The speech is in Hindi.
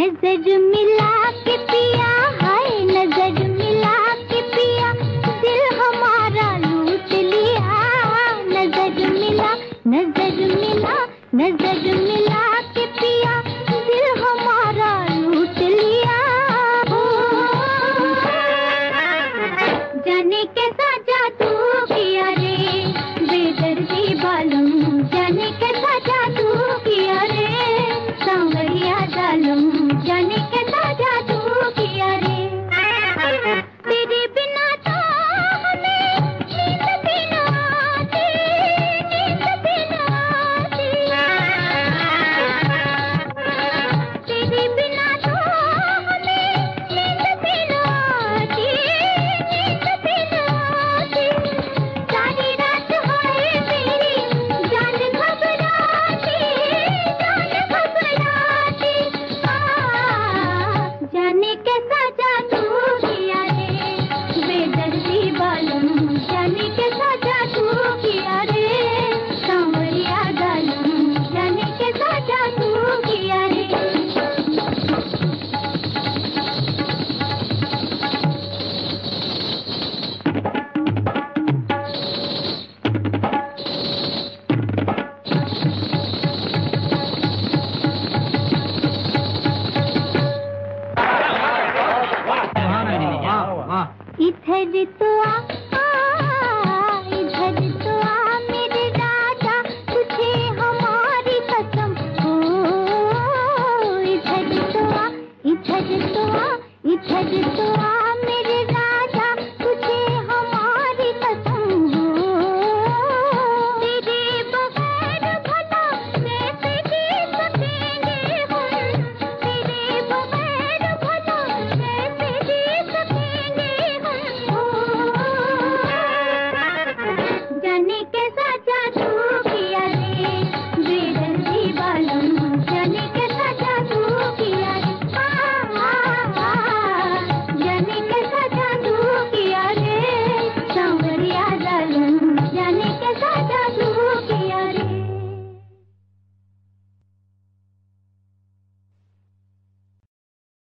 नजर मिला के पिया, हाय नजर मिला के पिया, दिल हमारा लूट लिया। नजर मिला, नजर मिला, नजर मिला के पिया, दिल हमारा लूट लिया। जाने कैसा जादू किया रे बेदर्दी बालम, जाने कैसा जादू किया रे सांवरिया जालम, जाने कैसा जादू किया रे। तेरे बिना तो हमें नींद भी न आती, नींद भी न आती। तेरे बिना तो हमें नींद भी न आती, नींद भी न आती। सारी रात होए मेरी जान घबराती, जान घबराती। जाने कैसा जादू किया रे बेदर्दी बालम, जाने कैसा जादू किया रे सांवरिया जालम, जाने कैसा जादू किया रे। इधर तो इधर तो मेरे राजा, तुझे हमारी कसम हो। इधर तो इधर तो इधर तो